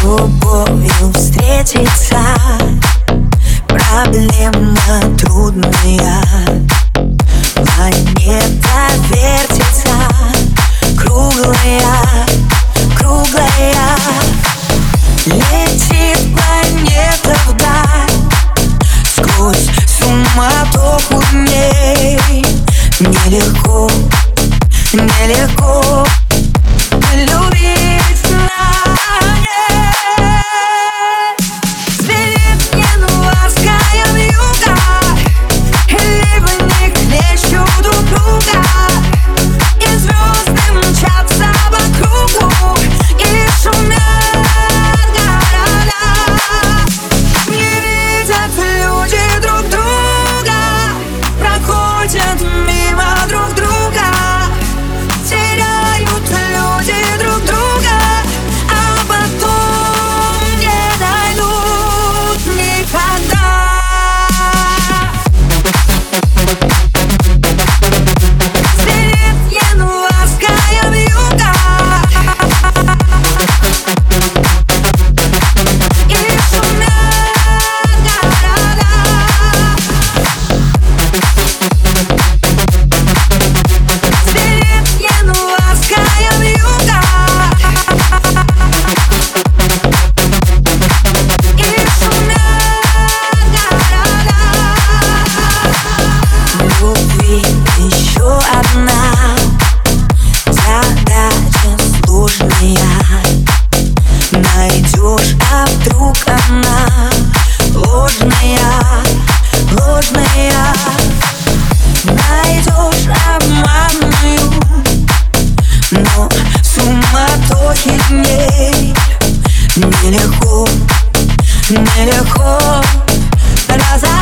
любовью встретиться. Проблема трудная, планета вертится, круглая, круглая. Летит планета вдаль, сквозь суматоху дней. Нелегко, нелегко любить знание. Звенит январская вьюга, ливни хлещут друг друга, и звезды мчатся по кругу, и шумят города. Не видят люди друг друга, проходят мимо друг друга, теряют люди друг друга, а потом не найдут никогда. Звенит январская вьюга, и шумят города. Звенит январская вьюга, и шумят города. Любви еще одна задача сложная. Найдешь, а вдруг она ложная, ложная. Найдешь обманную, но суматохи дней. Нелегко, нелегко разобраться.